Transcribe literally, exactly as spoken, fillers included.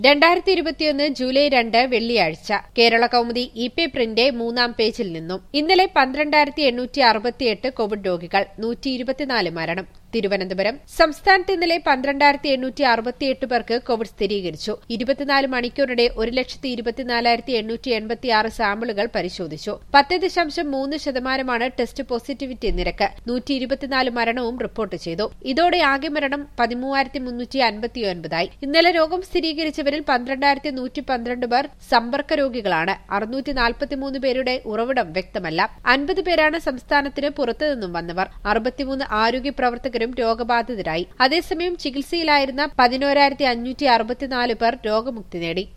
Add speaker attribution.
Speaker 1: രണ്ടായിരത്തി ഇരുപത്തിയൊന്ന് ജൂലൈ രണ്ട് വെള്ളിയാഴ്ച കേരള കൗമുദി ഇ പേപ്പറിന്റെ മൂന്നാം പേജിൽ നിന്നും ഇന്നലെ പന്ത്രണ്ടായിരത്തി എണ്ണൂറ്റി അറുപത്തിയെട്ട് കോവിഡ് രോഗികൾ നൂറ്റി ഇരുപത്തിനാല് മരണം തിരുവനന്തപുരം സംസ്ഥാനത്ത് ഇന്നലെ പന്ത്രണ്ടായിരത്തി എണ്ണൂറ്റി അറുപത്തിയെട്ട് പേർക്ക് കോവിഡ് സ്ഥിരീകരിച്ചു. ഇരുപത്തിനാല് മണിക്കൂറിടെ ഒരു ലക്ഷത്തി ഇരുപത്തിനാലായിരത്തി എണ്ണൂറ്റി എൺപത്തിയാറ് സാമ്പിളുകൾ പരിശോധിച്ചു. പത്ത് ദശാംശം മൂന്ന് ശതമാനമാണ് ടെസ്റ്റ് പോസിറ്റിവിറ്റി നിരക്ക്. നൂറ്റി ഇരുപത്തിനാല് മരണവും റിപ്പോർട്ട് ചെയ്തു. ഇതോടെ ആകെ മരണം പതിമൂവായിരത്തി മുന്നൂറ്റി അൻപത്തിയൊൻപതായി. ഇന്നലെ രോഗം സ്ഥിരീകരിച്ചവരിൽ പന്ത്രണ്ടായിരത്തി നൂറ്റി പന്ത്രണ്ട് പേർ സമ്പർക്ക രോഗികളാണ്. അറുന്നൂറ്റി നാൽപ്പത്തിമൂന്ന് പേരുടെ ഉറവിടം വ്യക്തമല്ല. അൻപത് പേരാണ് സംസ്ഥാനത്തിന് പുറത്തുനിന്നും വന്നവർ. അറുപത്തിമൂന്ന് ആരോഗ്യ പ്രവർത്തകർ രോഗബാധിതരായി. അതേസമയം ചികിത്സയിലായിരുന്ന പതിനോരായിരത്തി അഞ്ഞൂറ്റി അറുപത്തിനാല് പേർ രോഗമുക്തി നേടി.